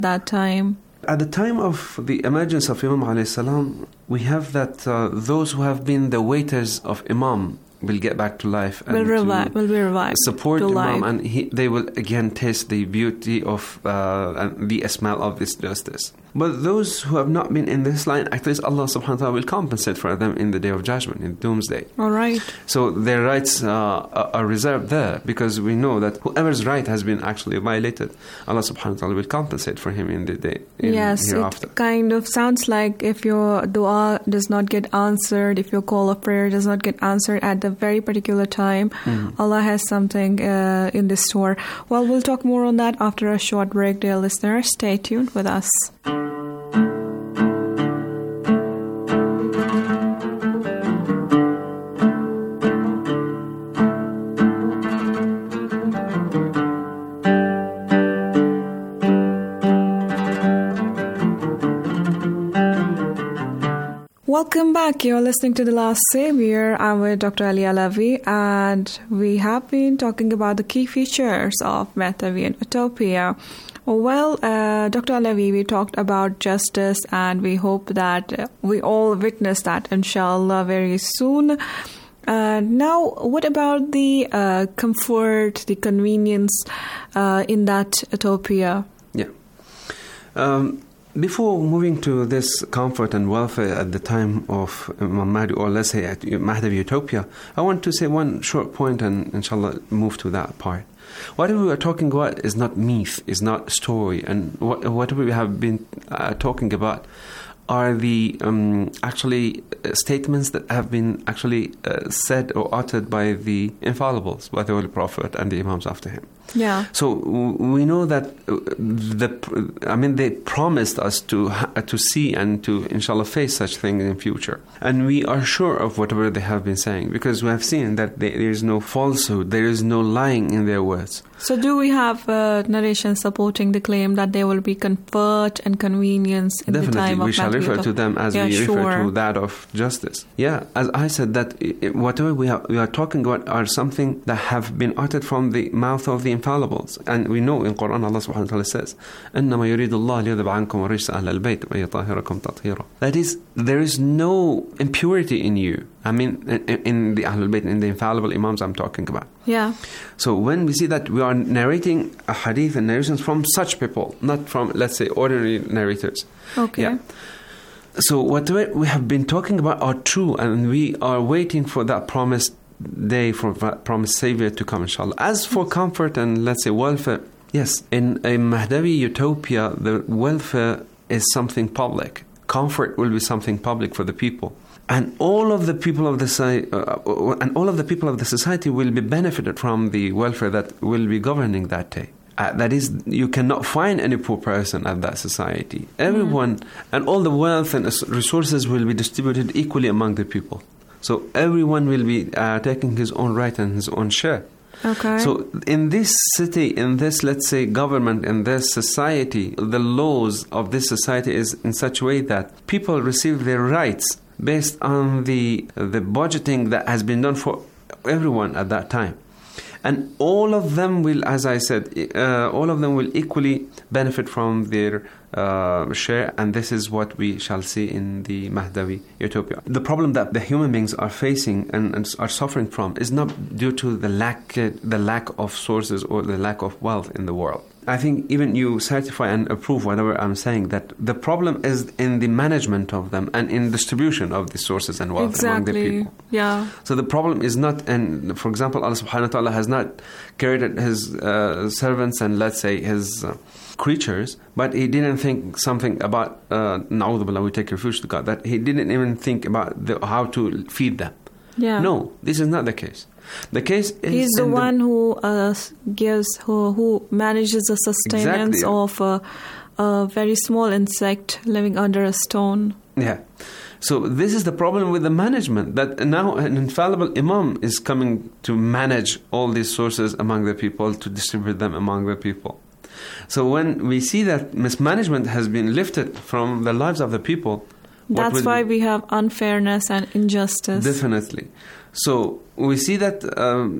that time? At the time of the emergence of Imam alayhi salam, we have that those who have been the waiters of Imam will get back to life and will be revived, support Imam, life. and they will again taste the beauty of and the smell of this justice. But those who have not been in this line, at least Allah subhanahu wa ta'ala will compensate for them in the Day of Judgment, in Doomsday. All right. So their rights are reserved there, because we know that whoever's right has been actually violated, Allah subhanahu wa ta'ala will compensate for him in the day hereafter. It kind of sounds like if your dua does not get answered, if your call of prayer does not get answered at the very particular time, Allah has something in the store. Well, we'll talk more on that after a short break, dear listeners. Stay tuned with us. Welcome back. You're listening to The Last Savior. I'm with Dr. Ali Alavi, and we have been talking about the key features of Mahdavian Utopia. Well, Dr. Alavi, we talked about justice, and we hope that we all witness that, inshallah, very soon. Now, what about the comfort, the convenience in that utopia? Yeah. Before moving to this comfort and welfare at the time of Imam Mahdi, or let's say at Mahdavi Utopia, I want to say one short point and inshallah move to that part. What we are talking about is not myth, is not story, and what we have been talking about are the actually statements that have been actually said or uttered by the infallibles, by the Holy Prophet and the Imams after him. Yeah. So we know that they promised us to see and to inshallah face such things in future, and we are sure of whatever they have been saying, because we have seen that there is no falsehood, there is no lying in their words. So do we have narration supporting the claim that there will be comfort and convenience in Definitely, the time of we shall refer to them as we refer to that of justice. Yeah, as I said, that whatever we are talking about are something that have been uttered from the mouth of the infallibles. And we know in Quran Allah subhanahu wa ta'ala says, إِنَّمَا يُرِيدُ اللَّهُ لِيُذْهِبَ عَنْكُمُ الرِّجْسَ أَهْلَ الْبَيْتِ وَيُطَهِّرَكُمْ تَطْهِيرًا. That is, there is no impurity in you. I mean, in the Ahlul Bayt, in the infallible Imams I'm talking about. Yeah. So when we see that we are narrating a hadith and narrations from such people, not from, let's say, ordinary narrators. Okay. Yeah. So what we have been talking about are true, and we are waiting for that promised day, for that promised Savior to come, inshallah. As for comfort and, let's say, welfare, yes, in a Mahdavi utopia, the welfare is something public. Comfort will be something public for the people. And all of the people of the society will be benefited from the welfare that will be governing that day. That is, you cannot find any poor person at that society. Everyone and all the wealth and resources will be distributed equally among the people. So everyone will be taking his own right and his own share. Okay. So in this city, in this, let's say, government, in this society, the laws of this society is in such a way that people receive their rights based on the budgeting that has been done for everyone at that time. And all of them will, as I said, all of them will equally benefit from their share, and this is what we shall see in the Mahdavi utopia. The problem that the human beings are facing and are suffering from is not due to the lack of sources or the lack of wealth in the world. I think even you certify and approve whatever I'm saying, that the problem is in the management of them and in distribution of the sources and wealth among the people. Yeah. So the problem is not, and for example, Allah subhanahu wa ta'ala has not created his servants and, let's say, his creatures, but he didn't think something about, na'udhu billah, we take refuge to God, that he didn't even think about how to feed them. Yeah. No, this is not the case. The case is he's the one who manages the sustenance of a very small insect living under a stone. Yeah. So this is the problem with the management, that now an infallible imam is coming to manage all these sources among the people, to distribute them among the people. So when we see that mismanagement has been lifted from the lives of the people, that's why we have unfairness and injustice. Definitely. So we see that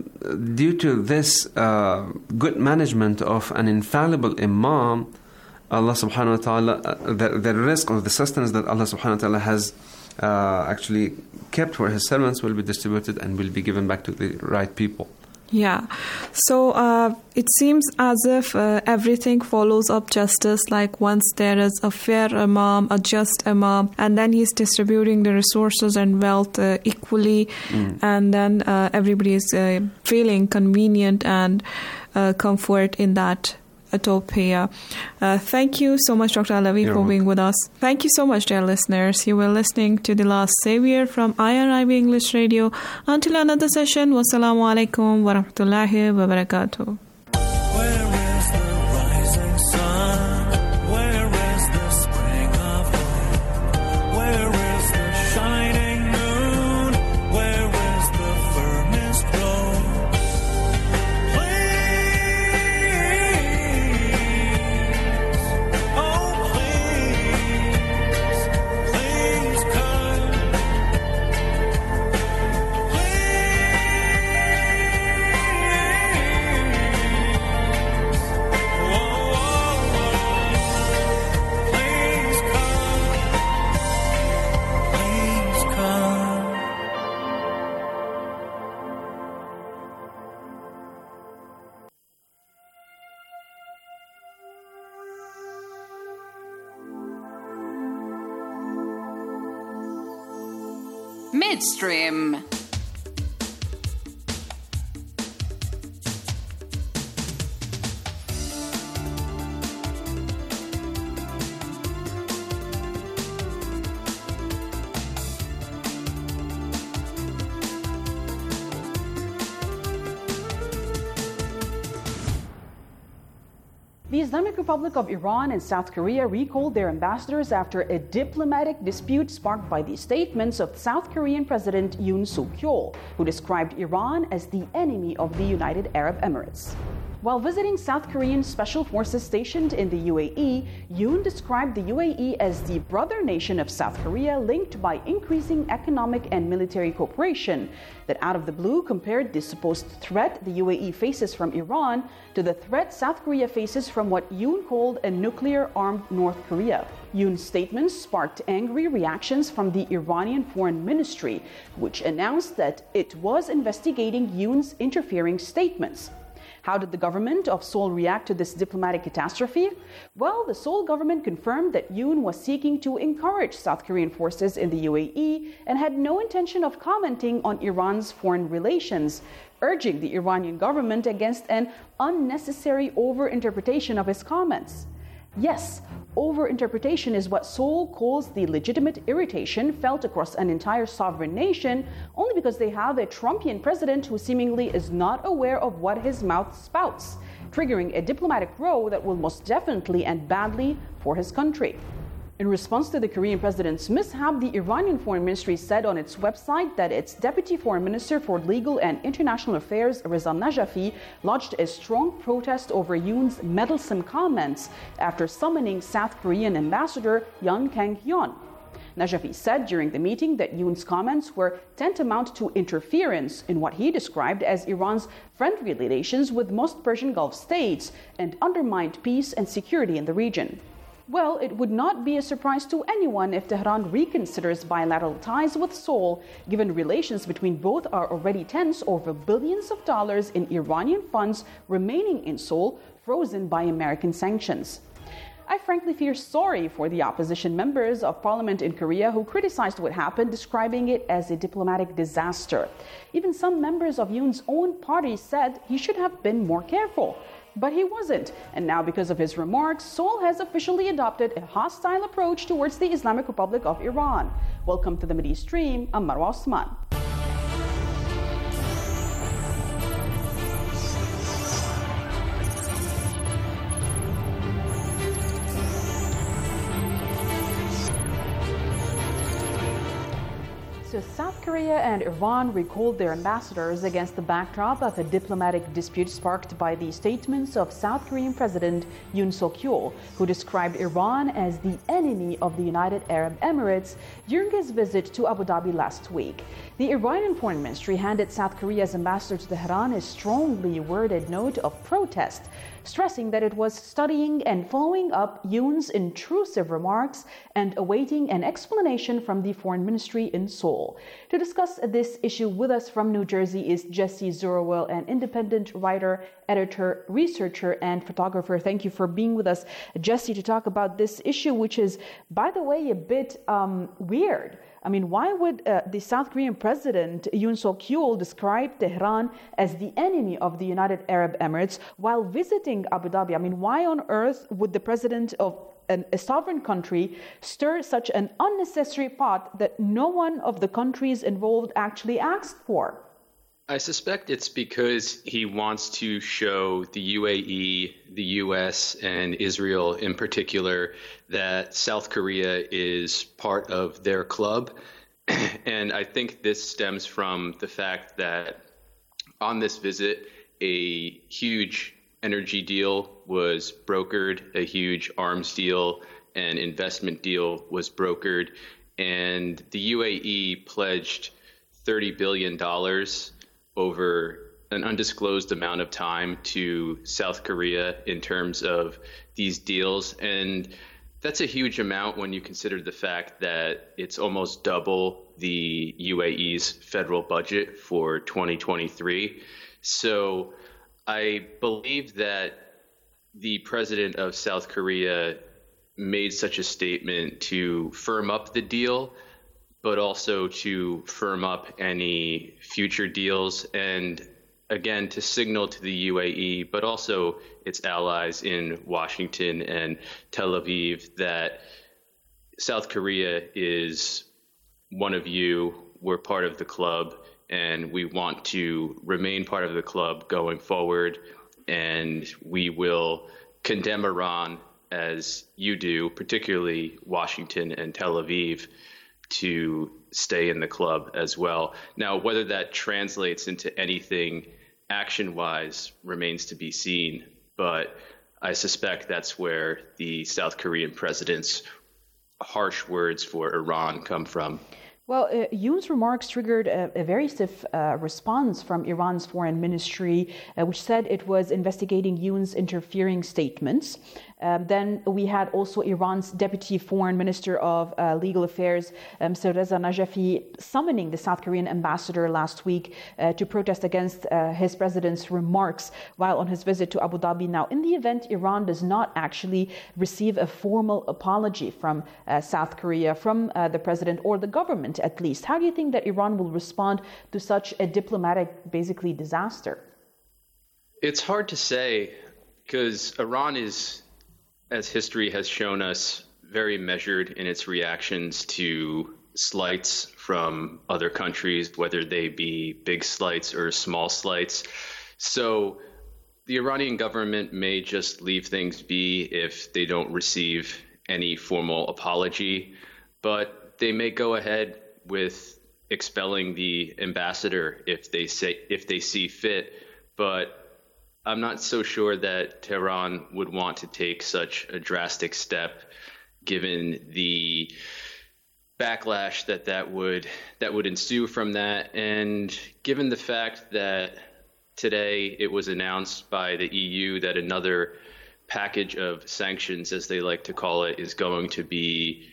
due to this good management of an infallible imam, Allah subhanahu wa ta'ala, the risk or the sustenance that Allah subhanahu wa ta'ala has actually kept for His servants will be distributed and will be given back to the right people. Yeah. So it seems as if everything follows up justice, like once there is a fair imam, a just imam, and then he's distributing the resources and wealth equally, and then everybody is feeling convenient and comfort in that utopia. Thank you so much, Dr. Alavi, for being with us. Thank you so much, dear listeners. You were listening to The Last Savior from IRIB English Radio. Until another session, wassalamu alaikum wa rahmatullahi wa barakatuh. Midstream. The Islamic Republic of Iran and South Korea recalled their ambassadors after a diplomatic dispute sparked by the statements of South Korean President Yoon Suk-yeol, who described Iran as the enemy of the United Arab Emirates. While visiting South Korean special forces stationed in the UAE, Yoon described the UAE as the brother nation of South Korea linked by increasing economic and military cooperation, that out of the blue compared the supposed threat the UAE faces from Iran to the threat South Korea faces from what Yoon called a nuclear-armed North Korea. Yoon's statements sparked angry reactions from the Iranian Foreign Ministry, which announced that it was investigating Yoon's interfering statements. How did the government of Seoul react to this diplomatic catastrophe? Well, the Seoul government confirmed that Yoon was seeking to encourage South Korean forces in the UAE and had no intention of commenting on Iran's foreign relations, urging the Iranian government against an unnecessary overinterpretation of his comments. Yes, overinterpretation is what Seoul calls the legitimate irritation felt across an entire sovereign nation only because they have a Trumpian president who seemingly is not aware of what his mouth spouts, triggering a diplomatic row that will most definitely end badly for his country. In response to the Korean president's mishap, the Iranian Foreign Ministry said on its website that its Deputy Foreign Minister for Legal and International Affairs, Reza Najafi, lodged a strong protest over Yoon's meddlesome comments after summoning South Korean Ambassador Yoon Kang-hyun. Najafi said during the meeting that Yoon's comments were tantamount to interference in what he described as Iran's friendly relations with most Persian Gulf states and undermined peace and security in the region. Well, it would not be a surprise to anyone if Tehran reconsiders bilateral ties with Seoul, given relations between both are already tense over billions of dollars in Iranian funds remaining in Seoul, frozen by American sanctions. I frankly feel sorry for the opposition members of parliament in Korea who criticized what happened, describing it as a diplomatic disaster. Even some members of Yoon's own party said he should have been more careful. But he wasn't, and now because of his remarks, Seoul has officially adopted a hostile approach towards the Islamic Republic of Iran. Welcome to the Mideast Stream. I'm Marwa Osman. So South Korea and Iran recalled their ambassadors against the backdrop of a diplomatic dispute sparked by the statements of South Korean President Yoon Suk-yeol, who described Iran as the enemy of the United Arab Emirates during his visit to Abu Dhabi last week. The Iranian Foreign Ministry handed South Korea's ambassador to Tehran a strongly worded note of protest, stressing that it was studying and following up Yoon's intrusive remarks and awaiting an explanation from the foreign ministry in Seoul. To discuss this issue with us from New Jersey is Jesse Zurewell, an independent writer, editor, researcher, and photographer. Thank you for being with us, Jesse, to talk about this issue, which is, by the way, a bit weird. I mean, why would the South Korean president Yoon Suk-yeol describe Tehran as the enemy of the United Arab Emirates while visiting Abu Dhabi? I mean, why on earth would the president of a sovereign country stir such an unnecessary pot that no one of the countries involved actually asked for? I suspect it's because he wants to show the UAE, the US, and Israel in particular that South Korea is part of their club. And I think this stems from the fact that on this visit, a huge energy deal was brokered, a huge arms deal and investment deal was brokered, and the UAE pledged $30 billion over an undisclosed amount of time to South Korea in terms of these deals. And that's a huge amount when you consider the fact that it's almost double the UAE's federal budget for 2023. So I believe that the president of South Korea made such a statement to firm up the deal, but also to firm up any future deals, and again, to signal to the UAE, but also its allies in Washington and Tel Aviv, that South Korea is one of you, we're part of the club, and we want to remain part of the club going forward, and we will condemn Iran as you do, particularly Washington and Tel Aviv, to stay in the club as well. Now, whether that translates into anything action-wise remains to be seen, but I suspect that's where the South Korean president's harsh words for Iran come from. Well, Yoon's remarks triggered a very stiff response from Iran's foreign ministry, which said it was investigating Yoon's interfering statements. Then we had also Iran's deputy foreign minister of legal affairs, Mr. Reza Najafi, summoning the South Korean ambassador last week to protest against his president's remarks while on his visit to Abu Dhabi. Now, in the event Iran does not actually receive a formal apology from South Korea, from the president or the government at least, how do you think that Iran will respond to such a diplomatic, basically, disaster? It's hard to say, because Iran is, as history has shown us, very measured in its reactions to slights from other countries, whether they be big slights or small slights. So the Iranian government may just leave things be if they don't receive any formal apology, but they may go ahead with expelling the ambassador if they see fit. But I'm not so sure that Tehran would want to take such a drastic step, given the backlash that would ensue from that, and given the fact that today it was announced by the EU that another package of sanctions, as they like to call it, is going to be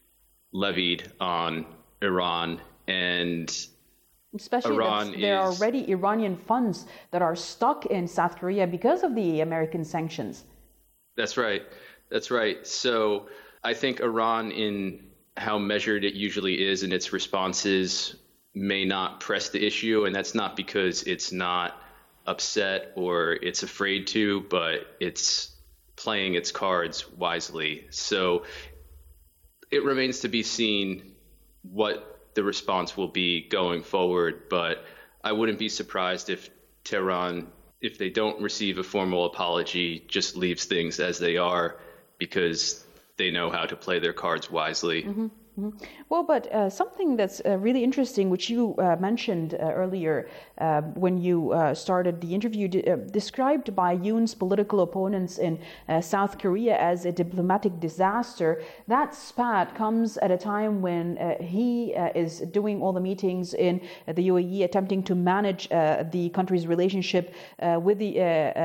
levied on Iran. And especially Iran there are already Iranian funds that are stuck in South Korea because of the American sanctions. That's right. So I think Iran, in how measured it usually is in its responses, may not press the issue. And that's not because it's not upset or it's afraid to, but it's playing its cards wisely. So it remains to be seen what the response will be going forward, but I wouldn't be surprised if Tehran, if they don't receive a formal apology, just leaves things as they are, because they know how to play their cards wisely. Mm-hmm. Well, but something that's really interesting, which you mentioned earlier when you started the interview, described by Yoon's political opponents in South Korea as a diplomatic disaster. That spat comes at a time when he is doing all the meetings in the UAE, attempting to manage the country's relationship with the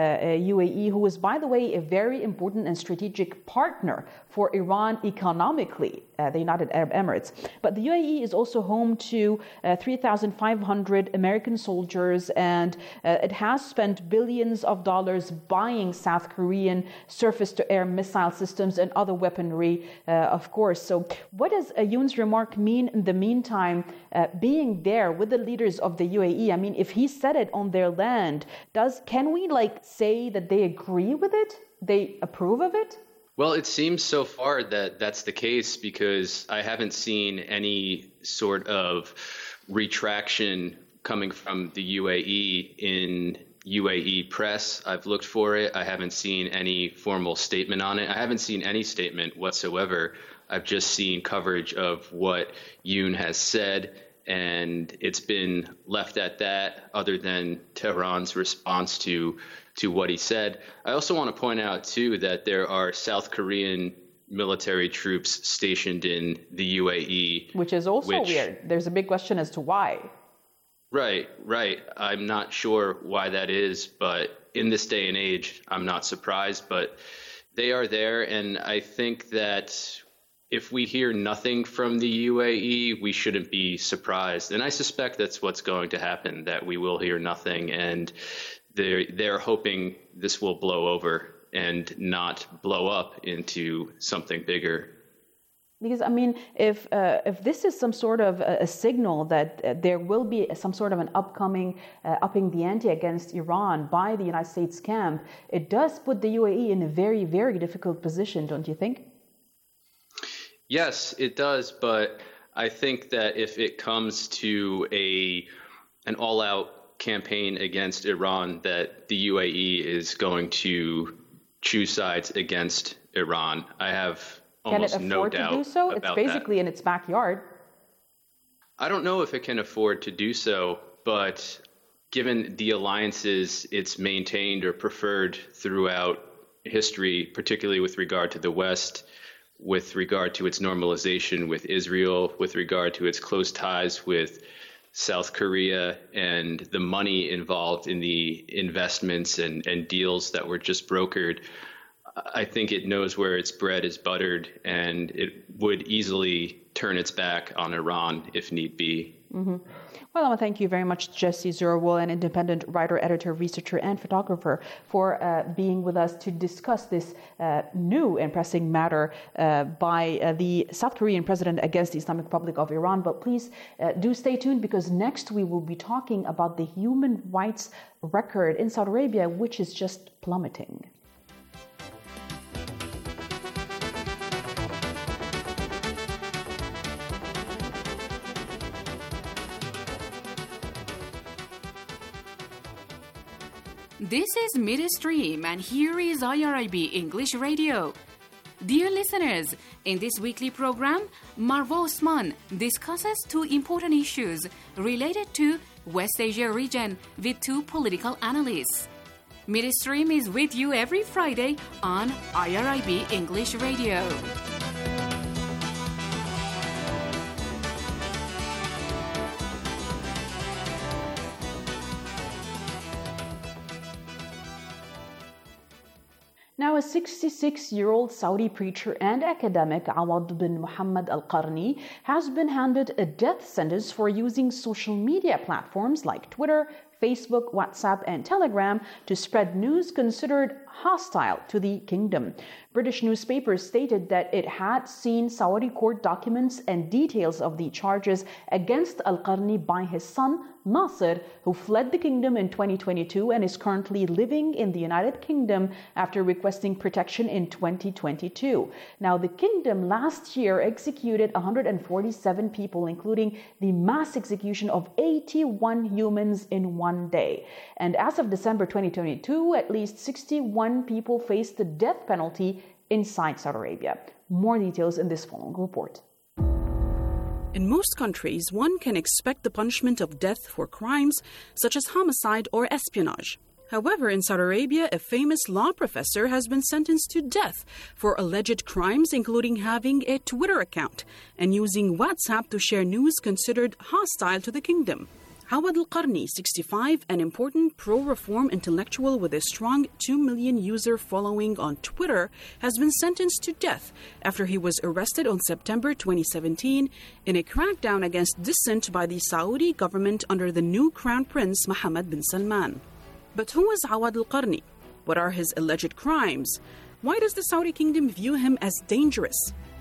UAE, who is, by the way, a very important and strategic partner for Iran economically, the United Arab Emirates. But the UAE is also home to 3,500 American soldiers, and it has spent billions of dollars buying South Korean surface-to-air missile systems and other weaponry, of course. So what does Yoon's remark mean in the meantime, being there with the leaders of the UAE? I mean, if he said it on their land, can we say that they agree with it? They approve of it? Well, it seems so far that that's the case, because I haven't seen any sort of retraction coming from the UAE in UAE press. I've looked for it. I haven't seen any formal statement on it. I haven't seen any statement whatsoever. I've just seen coverage of what Yoon has said, and it's been left at that, other than Tehran's response to what he said. I also want to point out, too, that there are South Korean military troops stationed in the UAE. Which is also weird. There's a big question as to why. Right. I'm not sure why that is, but in this day and age, I'm not surprised. But they are there, and I think that if we hear nothing from the UAE, we shouldn't be surprised. And I suspect that's what's going to happen, that we will hear nothing, and they're hoping this will blow over and not blow up into something bigger. Because, I mean, if this is some sort of a signal that there will be some sort of an upcoming upping the ante against Iran by the United States camp, it does put the UAE in a very, very difficult position, don't you think? Yes, it does. But I think that if it comes to an all-out campaign against Iran, that the UAE is going to choose sides against Iran. I have almost no doubt about that. Can it afford to do so? It's basically in its backyard. I don't know if it can afford to do so, but given the alliances it's maintained or preferred throughout history, particularly with regard to the West, with regard to its normalization with Israel, with regard to its close ties with South Korea, and the money involved in the investments and deals that were just brokered, I think it knows where its bread is buttered, and it would easily turn its back on Iran if need be. Mm-hmm. Well, I want to thank you very much, Jesse Zerwool, an independent writer, editor, researcher, and photographer, for being with us to discuss this new and pressing matter by the South Korean president against the Islamic Republic of Iran. But please do stay tuned, because next we will be talking about the human rights record in Saudi Arabia, which is just plummeting. This is Midstream, and here is IRIB English Radio. Dear listeners, in this weekly program, Marwa Osman discusses two important issues related to West Asia region with two political analysts. Midstream is with you every Friday on IRIB English Radio. Now, a 66-year-old Saudi preacher and academic, Awad bin Muhammad al-Qarni, has been handed a death sentence for using social media platforms like Twitter, Facebook, WhatsApp, and Telegram to spread news considered hostile to the kingdom. British newspapers stated that it had seen Saudi court documents and details of the charges against al-Qarni by his son, Nasser, who fled the kingdom in 2022 and is currently living in the United Kingdom after requesting protection in 2022. Now, the kingdom last year executed 147 people, including the mass execution of 81 humans in one day. And as of December 2022, at least 61 people faced the death penalty inside Saudi Arabia. More details in this following report. In most countries, one can expect the punishment of death for crimes such as homicide or espionage. However, in Saudi Arabia, a famous law professor has been sentenced to death for alleged crimes, including having a Twitter account and using WhatsApp to share news considered hostile to the kingdom. Awad Al-Qarni, 65, an important pro-reform intellectual with a strong 2 million user following on Twitter, has been sentenced to death after he was arrested on September 2017 in a crackdown against dissent by the Saudi government under the new Crown Prince Mohammed bin Salman. But who is Awad Al-Qarni? What are his alleged crimes? Why does the Saudi kingdom view him as dangerous?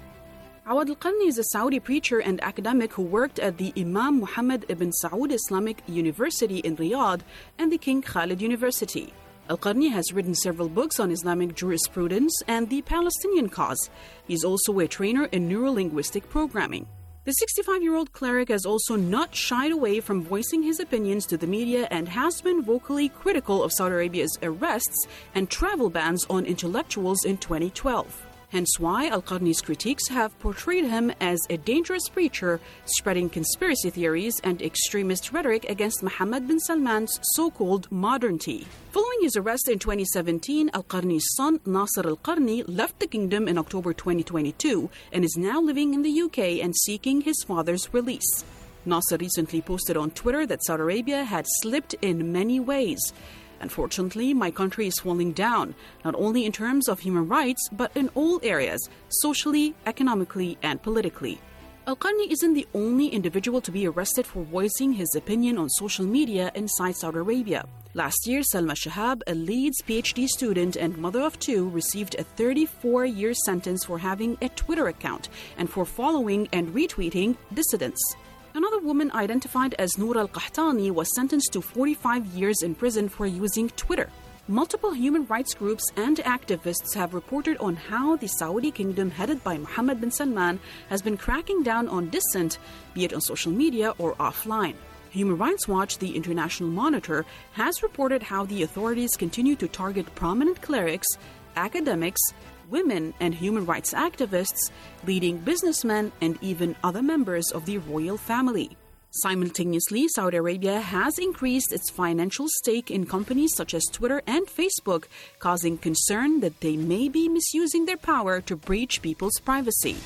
Awad Al-Qarni is a Saudi preacher and academic who worked at the Imam Muhammad ibn Saud Islamic University in Riyadh and the King Khalid University. Al-Qarni has written several books on Islamic jurisprudence and the Palestinian cause. He's also a trainer in neurolinguistic programming. The 65-year-old cleric has also not shied away from voicing his opinions to the media and has been vocally critical of Saudi Arabia's arrests and travel bans on intellectuals in 2012. Hence why Al-Qarni's critiques have portrayed him as a dangerous preacher spreading conspiracy theories and extremist rhetoric against Mohammed bin Salman's so-called modernity. Following his arrest in 2017, Al-Qarni's son Nasser Al-Qarni left the kingdom in October 2022 and is now living in the UK and seeking his father's release. Nasser recently posted on Twitter that Saudi Arabia had slipped in many ways. Unfortunately, my country is falling down, not only in terms of human rights, but in all areas, socially, economically, and politically. Al-Qarni isn't the only individual to be arrested for voicing his opinion on social media inside Saudi Arabia. Last year, Salma Shahab, a Leeds PhD student and mother of two, received a 34-year sentence for having a Twitter account and for following and retweeting dissidents. Another woman identified as Noor Al-Qahtani was sentenced to 45 years in prison for using Twitter. Multiple human rights groups and activists have reported on how the Saudi kingdom headed by Mohammed bin Salman has been cracking down on dissent, be it on social media or offline. Human Rights Watch, the international monitor, has reported how the authorities continue to target prominent clerics, academics, women and human rights activists, leading businessmen, and even other members of the royal family. Simultaneously, Saudi Arabia has increased its financial stake in companies such as Twitter and Facebook, causing concern that they may be misusing their power to breach people's privacy.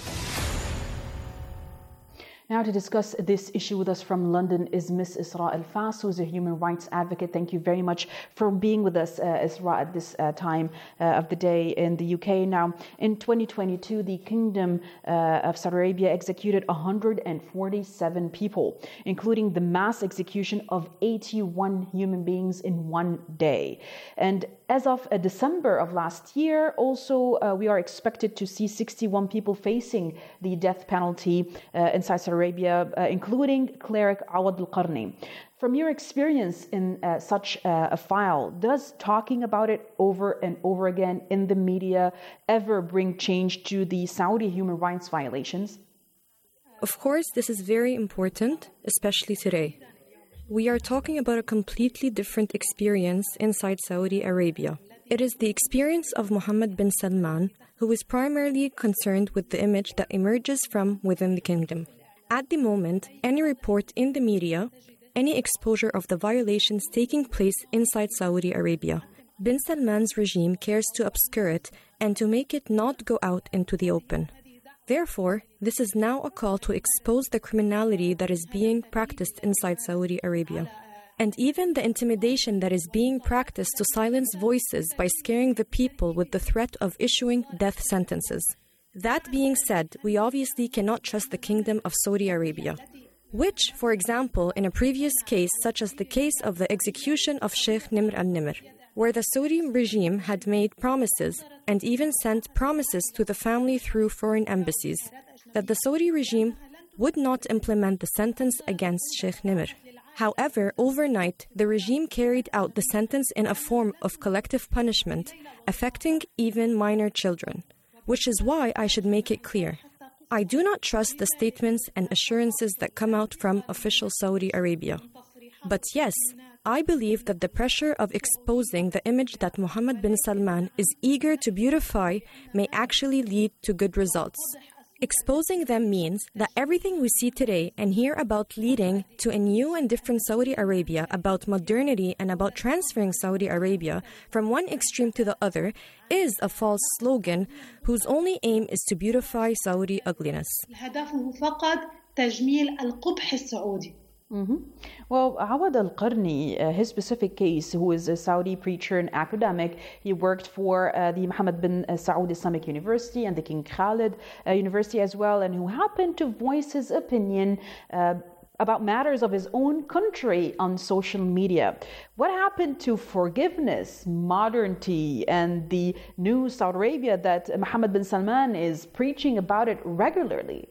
Now to discuss this issue with us from London is Ms. Isra Al-Fas, who is a human rights advocate. Thank you very much for being with us, Isra, at this time of the day in the UK. Now, in 2022, the Kingdom of Saudi Arabia executed 147 people, including the mass execution of 81 human beings in one day. And as of December of last year, also, we are expected to see 61 people facing the death penalty inside Saudi Arabia, including cleric Awad Al-Qarni. From your experience in such a file, does talking about it over and over again in the media ever bring change to the Saudi human rights violations? Of course, this is very important, especially today. We are talking about a completely different experience inside Saudi Arabia. It is the experience of Mohammed bin Salman, who is primarily concerned with the image that emerges from within the kingdom. At the moment, any report in the media, any exposure of the violations taking place inside Saudi Arabia, bin Salman's regime cares to obscure it and to make it not go out into the open. Therefore, this is now a call to expose the criminality that is being practiced inside Saudi Arabia, and even the intimidation that is being practiced to silence voices by scaring the people with the threat of issuing death sentences. That being said, we obviously cannot trust the Kingdom of Saudi Arabia, which, for example, in a previous case, such as the case of the execution of Sheikh Nimr al-Nimr, where the Saudi regime had made promises and even sent promises to the family through foreign embassies that the Saudi regime would not implement the sentence against Sheikh Nimr. However, overnight, the regime carried out the sentence in a form of collective punishment, affecting even minor children, which is why I should make it clear. I do not trust the statements and assurances that come out from official Saudi Arabia. But yes, I believe that the pressure of exposing the image that Mohammed bin Salman is eager to beautify may actually lead to good results. Exposing them means that everything we see today and hear about leading to a new and different Saudi Arabia, about modernity and about transferring Saudi Arabia from one extreme to the other, is a false slogan whose only aim is to beautify Saudi ugliness. هدفه فقط تجميل القبح السعودي. Well, Awad Al-Qarni, his specific case, who is a Saudi preacher and academic, he worked for the Mohammed bin Saud Islamic University and the King Khalid University as well, and who happened to voice his opinion about matters of his own country on social media. What happened to forgiveness, modernity, and the new Saudi Arabia that Mohammed bin Salman is preaching about it regularly?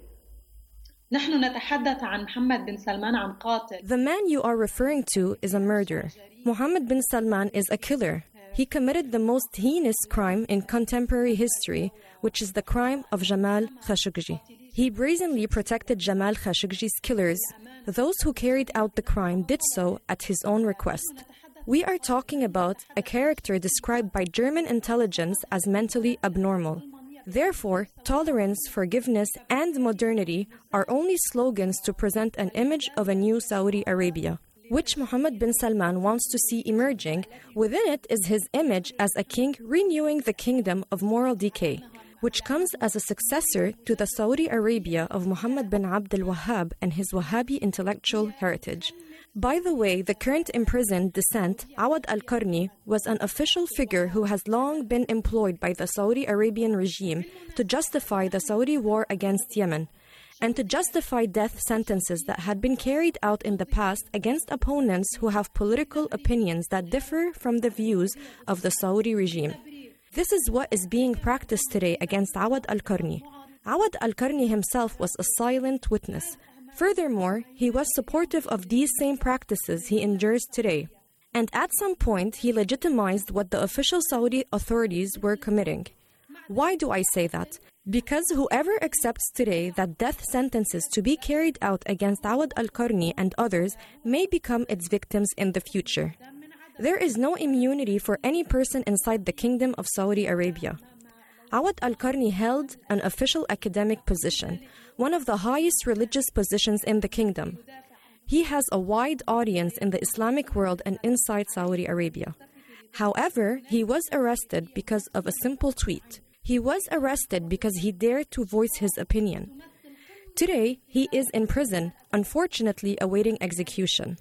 نحن نتحدث عن محمد بن سلمان عن قاتل. The man you are referring to is a murderer. Mohammed bin Salman is a killer. He committed the most heinous crime in contemporary history, which is the crime of Jamal Khashoggi. He brazenly protected Jamal Khashoggi's killers. Those who carried out the crime did so at his own request. We are talking about a character described by German intelligence as mentally abnormal. Therefore, tolerance, forgiveness, and modernity are only slogans to present an image of a new Saudi Arabia, which Mohammed bin Salman wants to see emerging. Within it is his image as a king renewing the kingdom of moral decay, which comes as a successor to the Saudi Arabia of Muhammad bin Abd al-Wahhab and his Wahhabi intellectual heritage. By the way, the current imprisoned dissent, Awad Al-Qarni, was an official figure who has long been employed by the Saudi Arabian regime to justify the Saudi war against Yemen and to justify death sentences that had been carried out in the past against opponents who have political opinions that differ from the views of the Saudi regime. This is what is being practiced today against Awad Al-Qarni. Awad Al-Qarni himself was a silent witness. Furthermore, he was supportive of these same practices he endures today. And at some point, he legitimized what the official Saudi authorities were committing. Why do I say that? Because whoever accepts today that death sentences to be carried out against Awad Al-Qarni and others may become its victims in the future. There is no immunity for any person inside the Kingdom of Saudi Arabia. Awad Al-Qarni held an official academic position, one of the highest religious positions in the kingdom. He has a wide audience in the Islamic world and inside Saudi Arabia. However, he was arrested because of a simple tweet. He was arrested because he dared to voice his opinion. Today, he is in prison, unfortunately awaiting execution.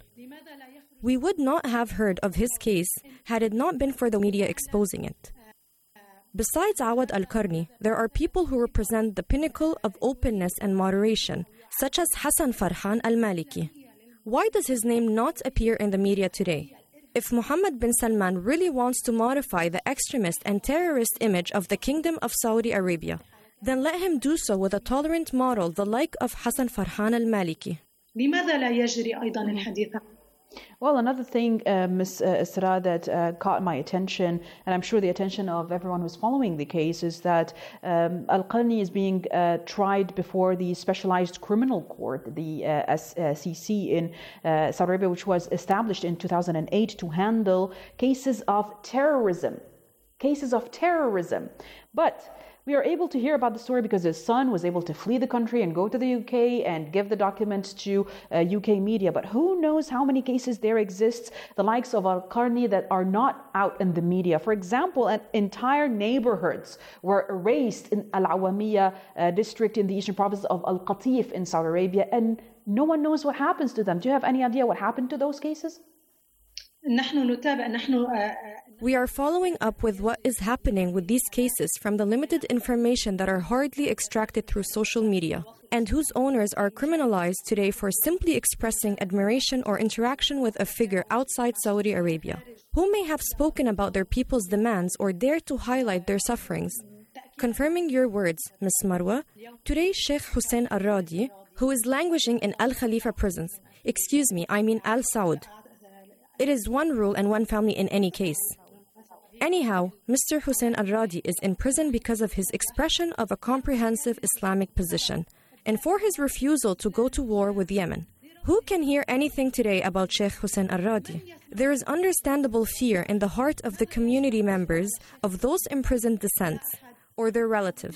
We would not have heard of his case had it not been for the media exposing it. Besides Awad Al-Qarni, there are people who represent the pinnacle of openness and moderation, such as Hassan Farhan Al-Maliki. Why does his name not appear in the media today? If Mohammed bin Salman really wants to modify the extremist and terrorist image of the Kingdom of Saudi Arabia, then let him do so with a tolerant model the like of Hassan Farhan Al-Maliki. لماذا لا يجري أيضا الحديث؟ Well, another thing, Ms. Isra, that caught my attention, and I'm sure the attention of everyone who's following the case, is that Al-Qarni is being tried before the Specialized Criminal Court, the SCC in Saudi Arabia, which was established in 2008 to handle cases of terrorism. But we are able to hear about the story because his son was able to flee the country and go to the UK and give the documents to UK media. But who knows how many cases there exists, the likes of Al-Qarni, that are not out in the media. For example, entire neighborhoods were erased in Al-Awamiya district in the eastern province of Al-Qatif in Saudi Arabia, and no one knows what happens to them. Do you have any idea what happened to those cases? We are following up with what is happening with these cases from the limited information that are hardly extracted through social media, and whose owners are criminalized today for simply expressing admiration or interaction with a figure outside Saudi Arabia, who may have spoken about their people's demands or dared to highlight their sufferings. Confirming your words, Ms. Marwa, today Sheikh Hussein Al-Radi, who is languishing in Al Khalifa prisons, Al Saud. It is one rule and one family in any case. Anyhow, Mr. Hussein Al-Radi is in prison because of his expression of a comprehensive Islamic position and for his refusal to go to war with Yemen. Who can hear anything today about Sheikh Hussein Al-Radi? There is understandable fear in the heart of the community members of those imprisoned dissents or their relatives.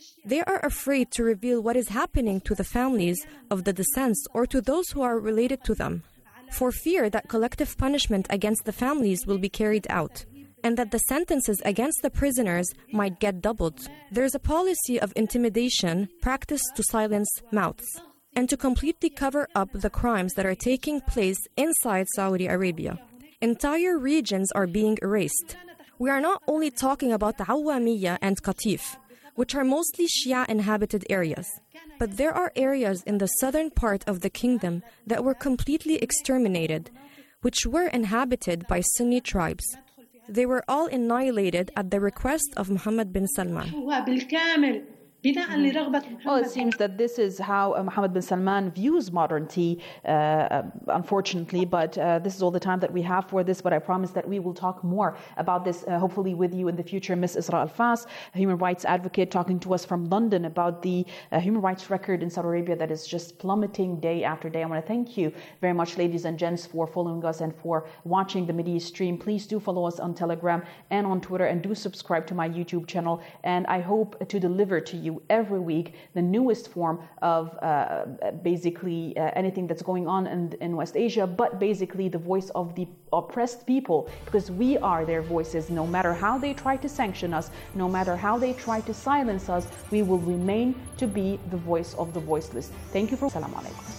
They are afraid to reveal what is happening to the families of the descendants or to those who are related to them, for fear that collective punishment against the families will be carried out, and that the sentences against the prisoners might get doubled. There is a policy of intimidation practiced to silence mouths and to completely cover up the crimes that are taking place inside Saudi Arabia. Entire regions are being erased. We are not only talking about the Awamiyya and Qatif, which are mostly Shia-inhabited areas, but there are areas in the southern part of the kingdom that were completely exterminated, which were inhabited by Sunni tribes. They were all annihilated at the request of Mohammed bin Salman. Well, it seems that this is how Mohammed bin Salman views modernity, unfortunately, but this is all the time that we have for this, but I promise that we will talk more about this, hopefully with you in the future. Ms. Isra Al-Fas, a human rights advocate, talking to us from London about the human rights record in Saudi Arabia that is just plummeting day after day. I want to thank you very much, ladies and gents, for following us and for watching the Mideast stream. Please do follow us on Telegram and on Twitter, and do subscribe to my YouTube channel, and I hope to deliver to you every week the newest form of basically anything that's going on in West Asia, but basically the voice of the oppressed people, because we are their voices. No matter how they try to sanction us, no matter how they try to silence us, we will remain to be the voice of the voiceless. Thank you for Assalamu alaikum.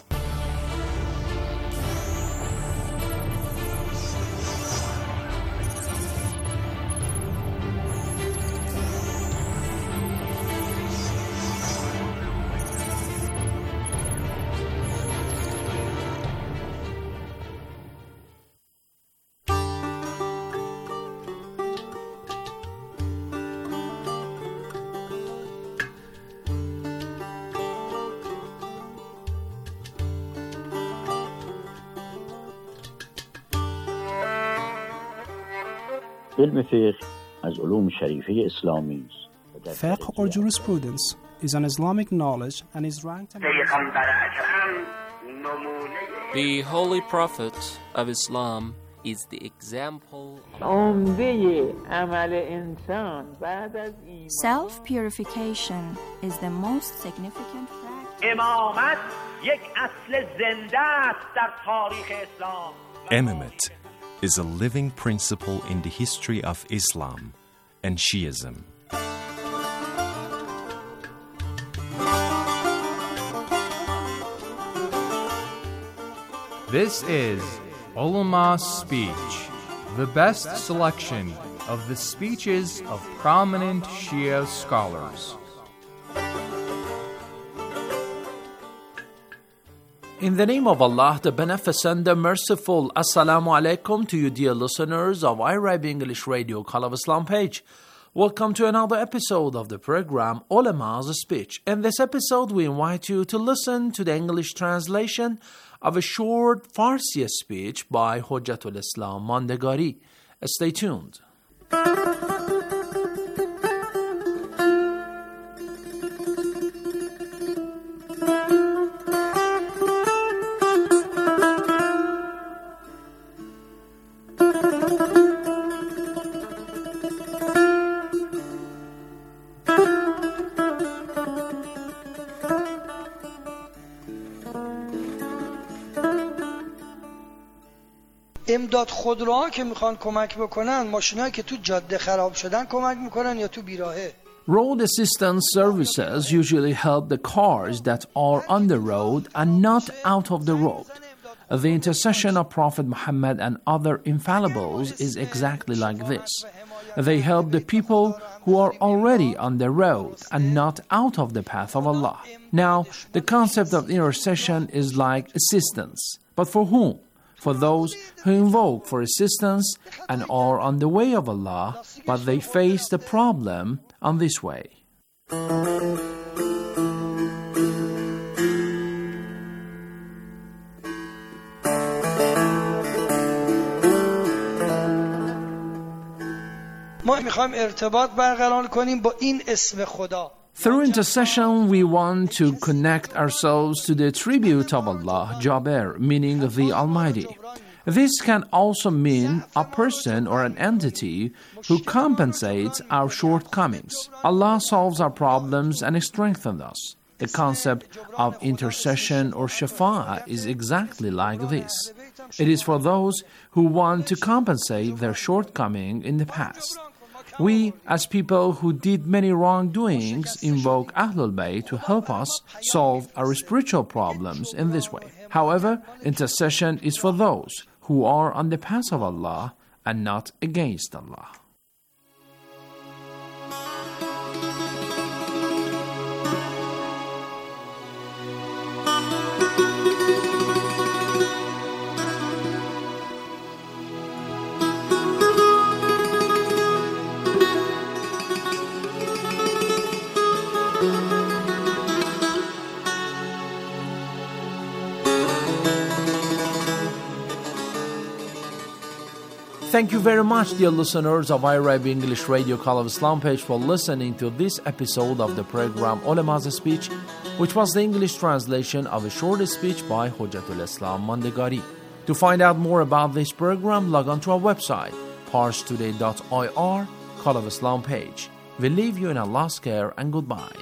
Fiqh or jurisprudence is an Islamic knowledge and is ranked The Holy Prophet of Islam is the example Self-purification is the most significant practice. Imamate is a living principle in the history of Islam and Shiism. This is Ulama Speech, the best selection of the speeches of prominent Shia scholars. In the name of Allah, the Beneficent, the Merciful, Assalamu alaikum to you dear listeners of IRIB English Radio Call of Islam page. Welcome to another episode of the program Ulama's Speech. In this episode, we invite you to listen to the English translation of a short Farsi speech by Hujjatul Islam Mandegari. Stay tuned. امداد خودروها که میخوان کمک بکنن، ماشینایی که تو جاده خراب شدن کمک میکنن یا تو بیراهه. Road assistance services usually help the cars that are on the road and not out of the road. The intercession of Prophet Muhammad and other infallibles is exactly like this. They help the people who are already on the road and not out of the path of Allah. Now, the concept of intercession is like assistance. But for whom? For those who invoke for assistance and are on the way of Allah, but they face the problem on this way. ما میخوایم ارتباط برقرار کنیم با این اسم خدا. Through intercession, we want to connect ourselves to the attribute of Allah, Jabir, meaning the Almighty. This can also mean a person or an entity who compensates our shortcomings. Allah solves our problems and strengthens us. The concept of intercession or shafa'ah is exactly like this. It is for those who want to compensate their shortcoming in the past. We, as people who did many wrongdoings, invoke Ahlul Bayt to help us solve our spiritual problems in this way. However, intercession is for those who are on the path of Allah and not against Allah. Thank you very much, dear listeners of IRIB English Radio Call of Islam page, for listening to this episode of the program Ulama's Speech, which was the English translation of a short speech by Hujjatul Islam Mandegari. To find out more about this program, log on to our website, parstoday.ir, Call of Islam page. We leave you in Allah's care and goodbye.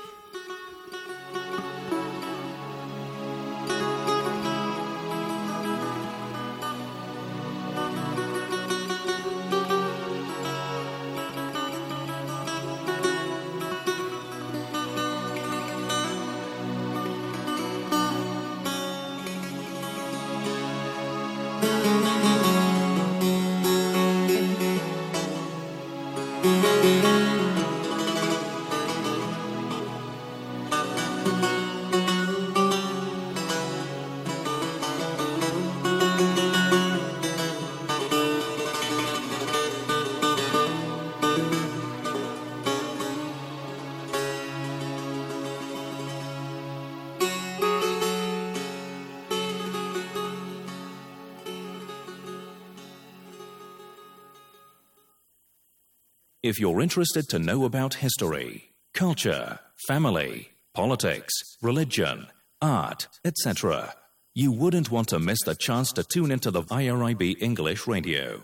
If you're interested to know about history, culture, family, politics, religion, art, etc., you wouldn't want to miss the chance to tune into the IRIB English Radio.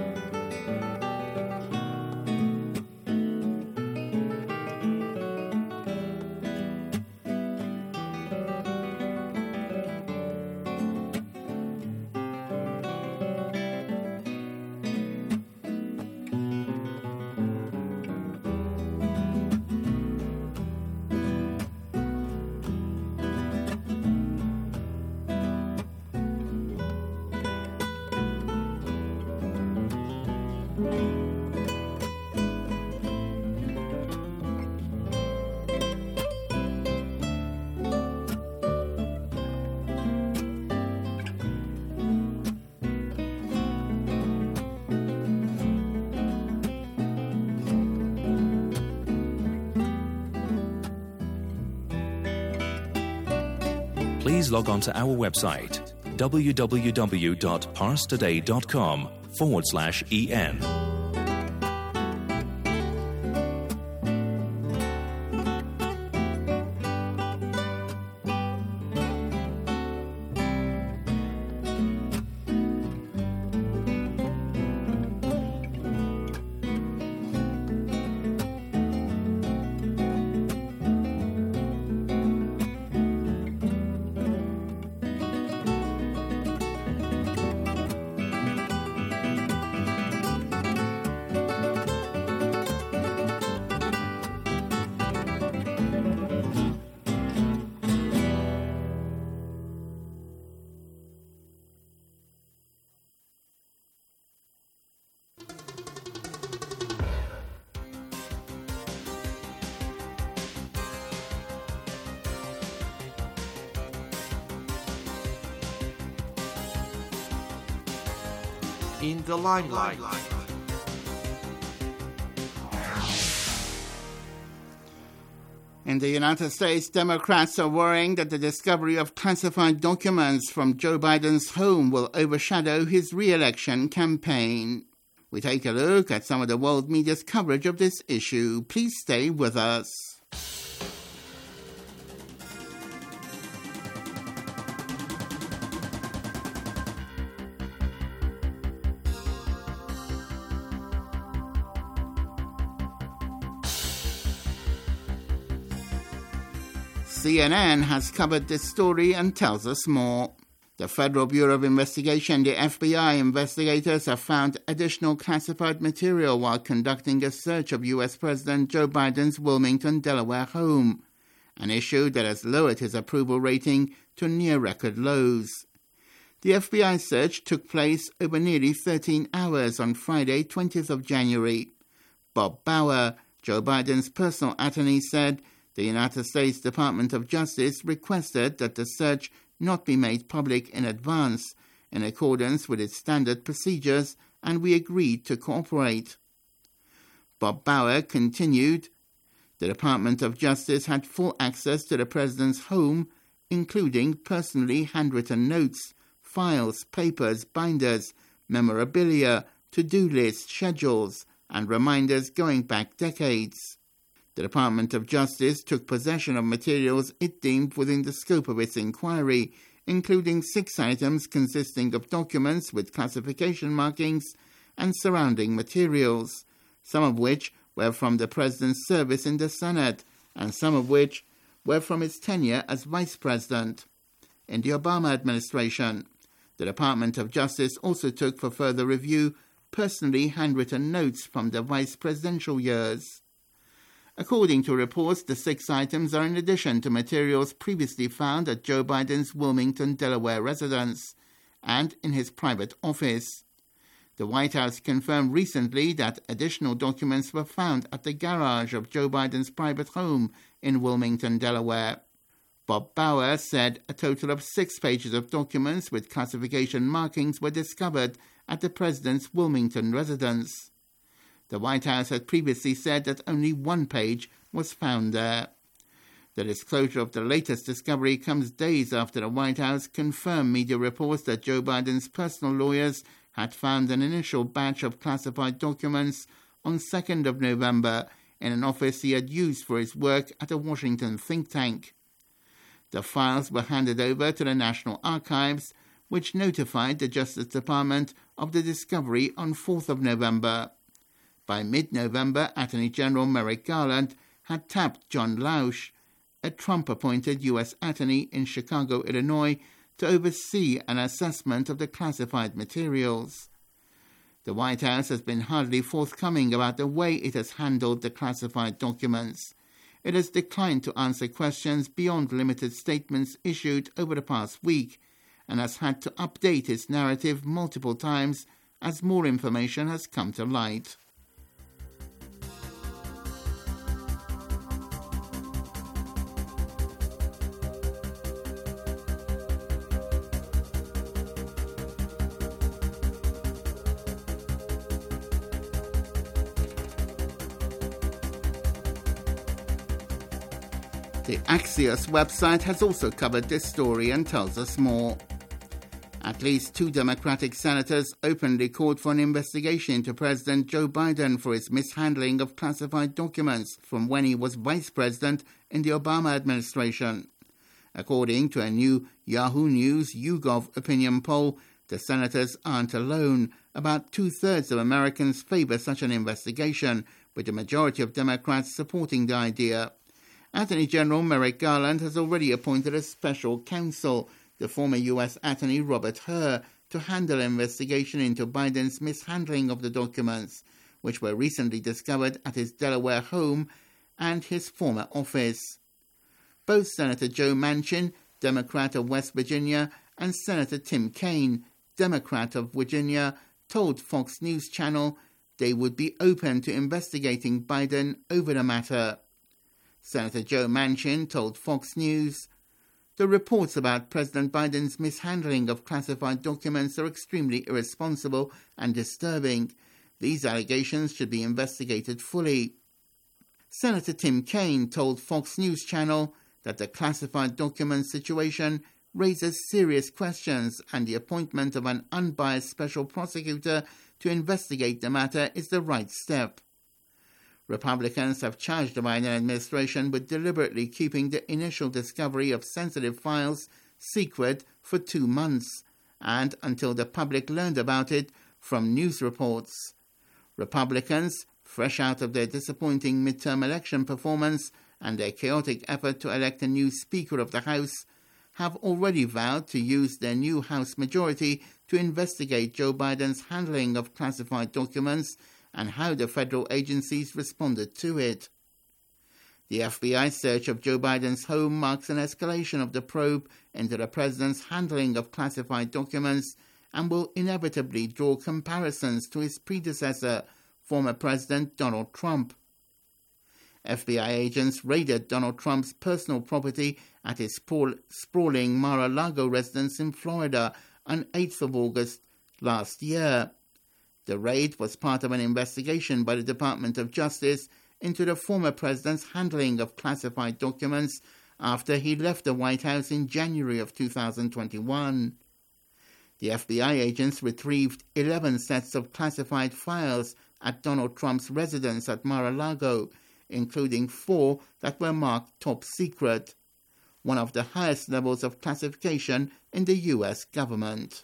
Please log on to our website, www.parstoday.com/en. In the limelight. In the United States, Democrats are worrying that the discovery of classified documents from Joe Biden's home will overshadow his re-election campaign. We take a look at some of the world media's coverage of this issue. Please stay with us. CNN has covered this story and tells us more. The Federal Bureau of Investigation, the FBI investigators, have found additional classified material while conducting a search of U.S. President Joe Biden's Wilmington, Delaware home, an issue that has lowered his approval rating to near-record lows. The FBI search took place over nearly 13 hours on Friday, 20th of January. Bob Bauer, Joe Biden's personal attorney, said the United States Department of Justice requested that the search not be made public in advance, in accordance with its standard procedures, and we agreed to cooperate. Bob Bauer continued, the Department of Justice had full access to the President's home, including personally handwritten notes, files, papers, binders, memorabilia, to-do lists, schedules, and reminders going back decades. The Department of Justice took possession of materials it deemed within the scope of its inquiry, including 6 items consisting of documents with classification markings and surrounding materials, some of which were from the President's service in the Senate, and some of which were from his tenure as Vice President. In the Obama administration, the Department of Justice also took for further review personally handwritten notes from the vice presidential years. According to reports, the 6 items are in addition to materials previously found at Joe Biden's Wilmington, Delaware residence and in his private office. The White House confirmed recently that additional documents were found at the garage of Joe Biden's private home in Wilmington, Delaware. Bob Bauer said a total of 6 pages of documents with classification markings were discovered at the president's Wilmington residence. The White House had previously said that only 1 page was found there. The disclosure of the latest discovery comes days after the White House confirmed media reports that Joe Biden's personal lawyers had found an initial batch of classified documents on 2nd of November in an office he had used for his work at a Washington think tank. The files were handed over to the National Archives, which notified the Justice Department of the discovery on 4th of November. By mid-November, Attorney General Merrick Garland had tapped John Lausch, a Trump-appointed U.S. attorney in Chicago, Illinois, to oversee an assessment of the classified materials. The White House has been hardly forthcoming about the way it has handled the classified documents. It has declined to answer questions beyond limited statements issued over the past week, and has had to update its narrative multiple times as more information has come to light. The Axios website has also covered this story and tells us more. At least 2 Democratic senators openly called for an investigation into President Joe Biden for his mishandling of classified documents from when he was vice president in the Obama administration. According to a new Yahoo News YouGov opinion poll, the senators aren't alone. About 2/3 of Americans favor such an investigation, with the majority of Democrats supporting the idea. Attorney General Merrick Garland has already appointed a special counsel, the former U.S. Attorney Robert Hur, to handle an investigation into Biden's mishandling of the documents, which were recently discovered at his Delaware home and his former office. Both Senator Joe Manchin, Democrat of West Virginia, and Senator Tim Kaine, Democrat of Virginia, told Fox News Channel they would be open to investigating Biden over the matter. Senator Joe Manchin told Fox News, "The reports about President Biden's mishandling of classified documents are extremely irresponsible and disturbing. These allegations should be investigated fully." Senator Tim Kaine told Fox News Channel that the classified documents situation raises serious questions and the appointment of an unbiased special prosecutor to investigate the matter is the right step. Republicans have charged the Biden administration with deliberately keeping the initial discovery of sensitive files secret for 2 months, and until the public learned about it from news reports. Republicans, fresh out of their disappointing midterm election performance and their chaotic effort to elect a new Speaker of the House have already vowed to use their new House majority to investigate Joe Biden's handling of classified documents and how the federal agencies responded to it. The FBI search of Joe Biden's home marks an escalation of the probe into the president's handling of classified documents and will inevitably draw comparisons to his predecessor, former President Donald Trump. FBI agents raided Donald Trump's personal property at his sprawling Mar-a-Lago residence in Florida on 8th of August last year. The raid was part of an investigation by the Department of Justice into the former president's handling of classified documents after he left the White House in January of 2021. The FBI agents retrieved 11 sets of classified files at Donald Trump's residence at Mar-a-Lago, including 4 that were marked top secret, one of the highest levels of classification in the U.S. government.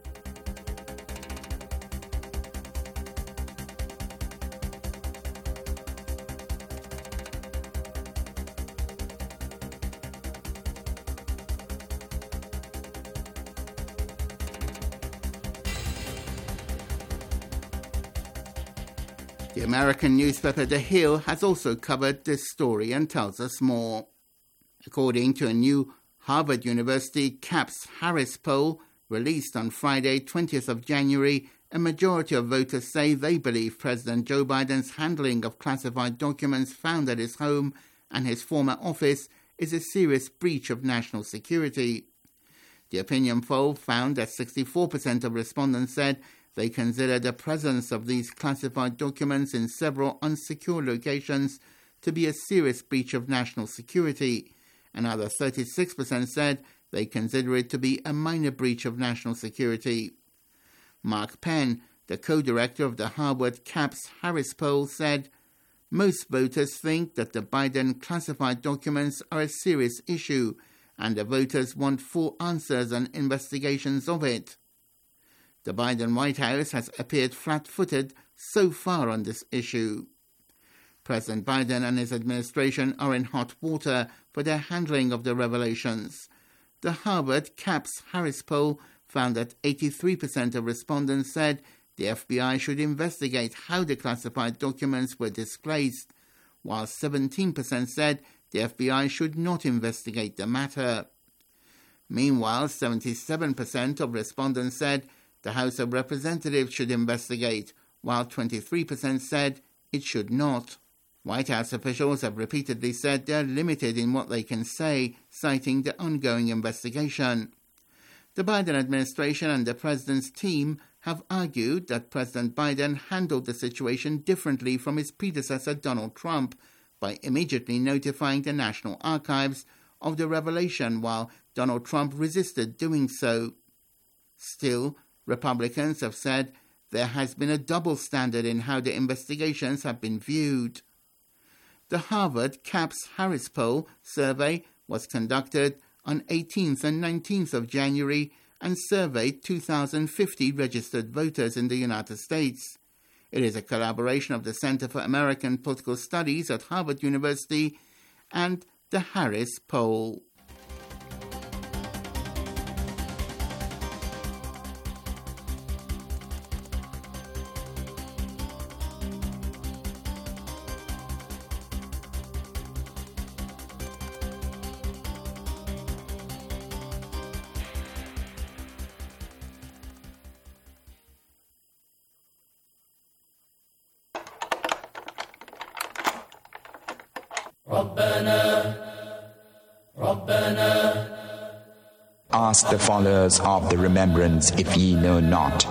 The American newspaper The Hill has also covered this story and tells us more. According to a new Harvard University CAPS Harris poll released on Friday, 20th of January, a majority of voters say they believe President Joe Biden's handling of classified documents found at his home and his former office is a serious breach of national security. The opinion poll found that 64% of respondents said they consider the presence of these classified documents in several unsecure locations to be a serious breach of national security. Another 36% said they consider it to be a minor breach of national security. Mark Penn, the co-director of the Harvard CAPS Harris poll, said, "Most voters think that the Biden classified documents are a serious issue, and the voters want full answers and investigations of it." The Biden White House has appeared flat-footed so far on this issue. President Biden and his administration are in hot water for their handling of the revelations. The Harvard CAPS Harris poll found that 83% of respondents said the FBI should investigate how the classified documents were displaced, while 17% said the FBI should not investigate the matter. Meanwhile, 77% of respondents said the House of Representatives should investigate, while 23% said it should not. White House officials have repeatedly said they're limited in what they can say, citing the ongoing investigation. The Biden administration and the president's team have argued that President Biden handled the situation differently from his predecessor Donald Trump by immediately notifying the National Archives of the revelation while Donald Trump resisted doing so. Still, Republicans have said there has been a double standard in how the investigations have been viewed. The Harvard CAPS Harris poll survey was conducted on 18th and 19th of January and surveyed 2,050 registered voters in the United States. It is a collaboration of the Center for American Political Studies at Harvard University and the Harris poll. Ask the followers of the remembrance if ye know not.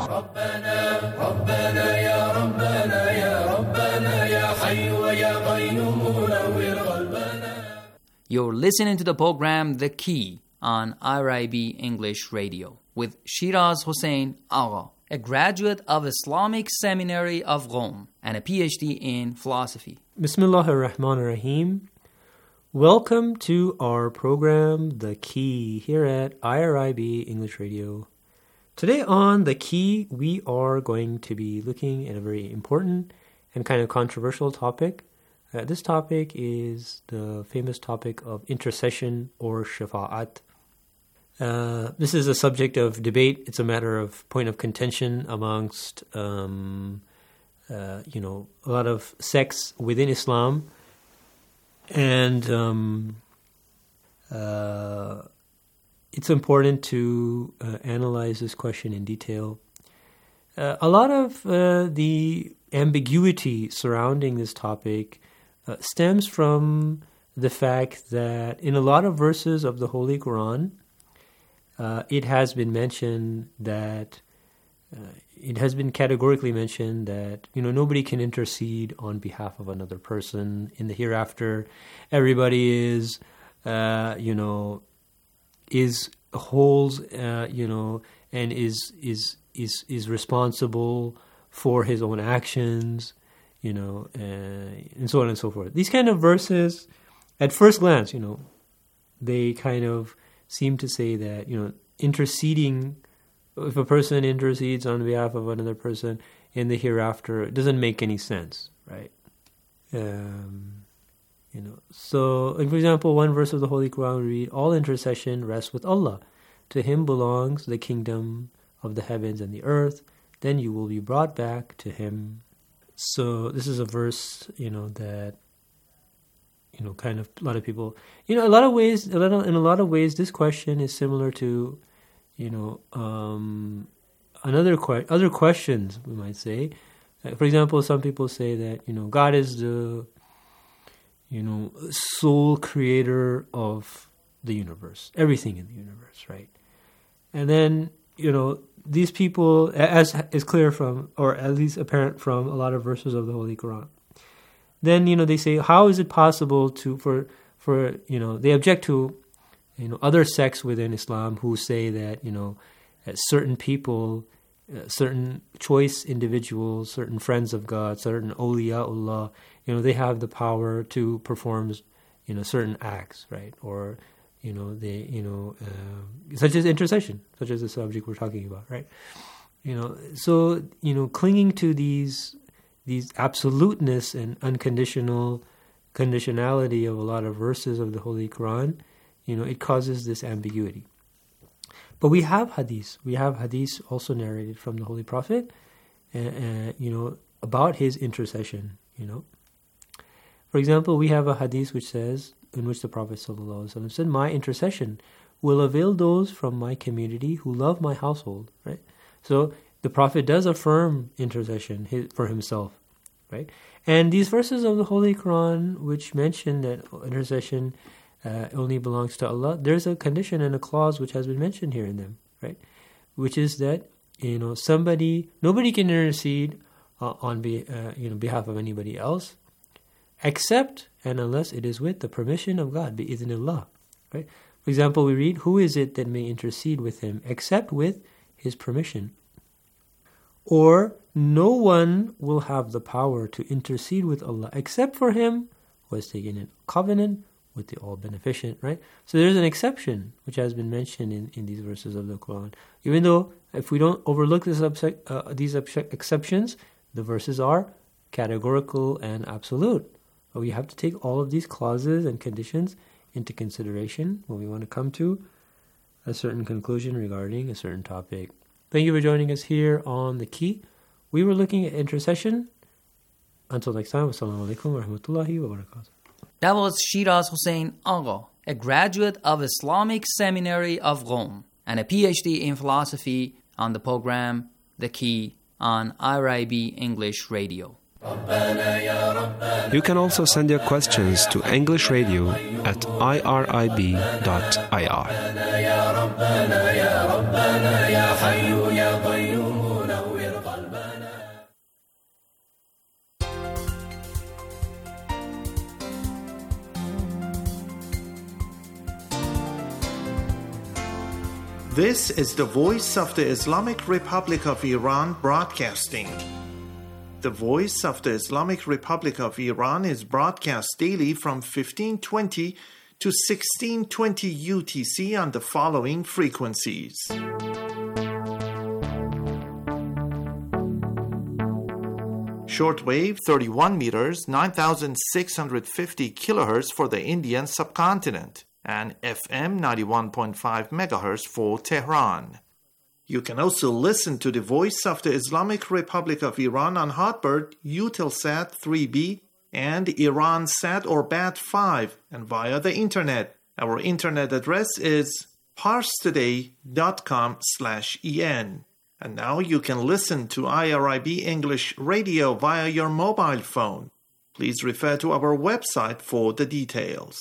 You're listening to the program The Key on IRIB English Radio with Shiraz Hossein Agha, a graduate of Islamic Seminary of Rome and a PhD in philosophy. Bismillahir Rahmanir Rahim. Welcome to our program, The Key, here at IRIB English Radio. Today on The Key, we are going to be looking at a very important and kind of controversial topic, This topic is the famous topic of intercession or shafa'at. This is a subject of debate. It's a matter of point of contention amongst, a lot of sects within Islam. And it's important to analyze this question in detail. A lot of the ambiguity surrounding this topic stems from the fact that in a lot of verses of the Holy Quran, it has been mentioned that it has been categorically mentioned that nobody can intercede on behalf of another person in the hereafter. Everybody is holds and is responsible for his own actions, and so on and so forth. These kind of verses, at first glance, they kind of seem to say that, interceding, if a person intercedes on behalf of another person in the hereafter, it doesn't make any sense, right? So, for example, one verse of the Holy Quran we read, all intercession rests with Allah. To Him belongs the kingdom of the heavens and the earth. Then you will be brought back to Him. So this is a verse, that, kind of a lot of people, in a lot of ways, this question is similar to, other questions, we might say. For example, some people say that, God is the, sole creator of the universe, everything in the universe, right? And then, these people, as is clear from, or at least apparent from a lot of verses of the Holy Quran, then, they say, how is it possible for they object to, other sects within Islam who say that, certain people, certain choice individuals, certain friends of God, certain awliyaullah, they have the power to perform, certain acts, right? Or, such as intercession, such as the subject we're talking about, right? So, clinging to these absoluteness and conditionality of a lot of verses of the Holy Quran, it causes this ambiguity. But we have hadith. We have hadith also narrated from the Holy Prophet, about his intercession, For example, we have a hadith in which the Prophet ﷺ said, my intercession will avail those from my community who love my household, right? So the Prophet does affirm intercession for himself, right? And these verses of the Holy Quran which mention that intercession only belongs to Allah, there's a condition and a clause which has been mentioned here in them, right? Which is that, nobody can intercede on behalf of anybody else, except and unless it is with the permission of God, bi-idhnillah, right? For example, we read, who is it that may intercede with him except with his permission? Or, no one will have the power to intercede with Allah except for him who has taken a covenant with the All-Beneficent, right? So there's an exception which has been mentioned in these verses of the Quran. Even though, if we don't overlook these exceptions, the verses are categorical and absolute. But we have to take all of these clauses and conditions into consideration when we want to come to a certain conclusion regarding a certain topic. Thank you for joining us here on The Key. We were looking at intercession. Until next time, wassalamu alaikum wa rahmatullahi wa barakatuh. That was Shiraz Hossein Agha, a graduate of Islamic Seminary of Rome and a PhD in philosophy, on the program The Key on IRIB English Radio. You can also send your questions to English Radio at irib.ir. This is the Voice of the Islamic Republic of Iran broadcasting. The Voice of the Islamic Republic of Iran is broadcast daily from 1520 to 1620 UTC on the following frequencies. shortwave 31 meters 9,650 kilohertz for the Indian subcontinent, and FM 91.5 megahertz for Tehran. You can also listen to the Voice of the Islamic Republic of Iran on Hotbird, Eutelsat 3B, and Iransat or BAT5, and via the internet. Our internet address is parstoday.com/en. And now you can listen to IRIB English Radio via your mobile phone. Please refer to our website for the details.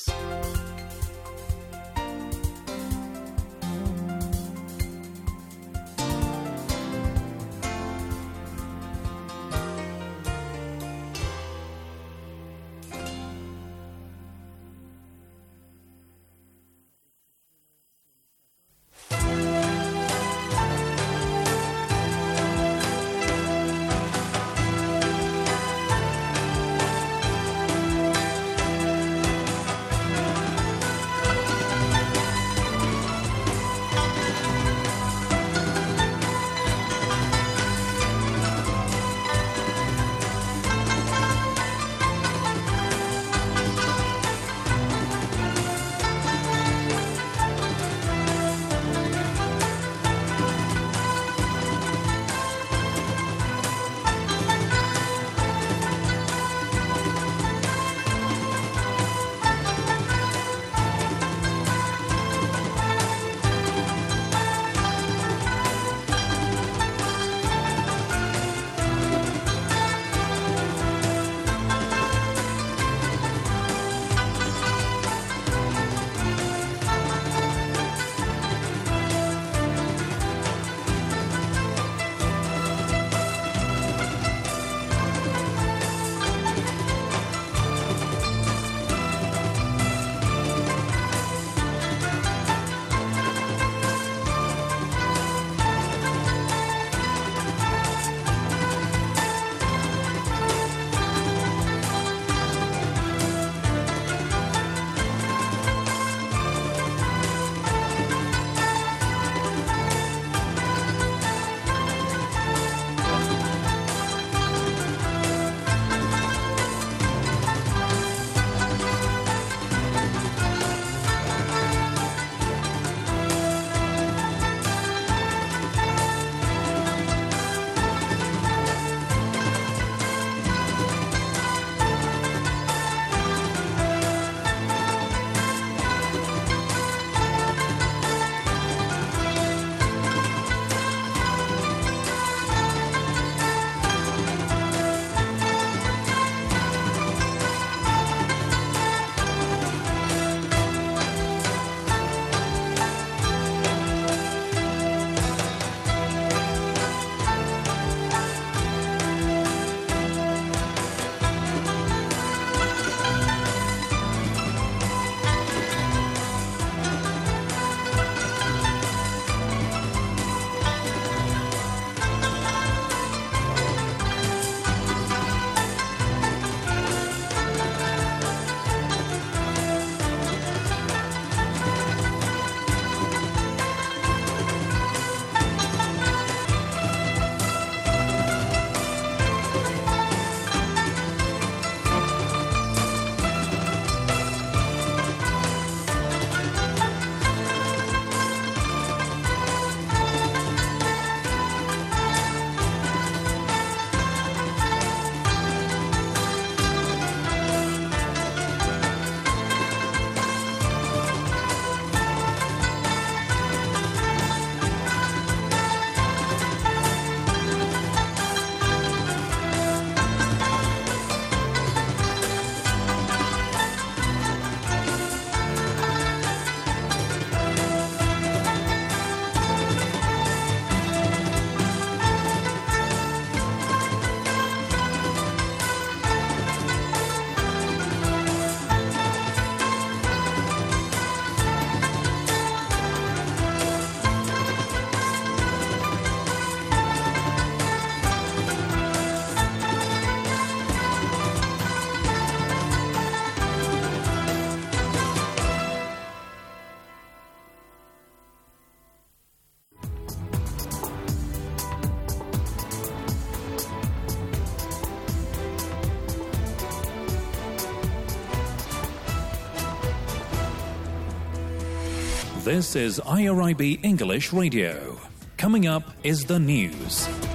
This is IRIB English Radio. Coming up is the news.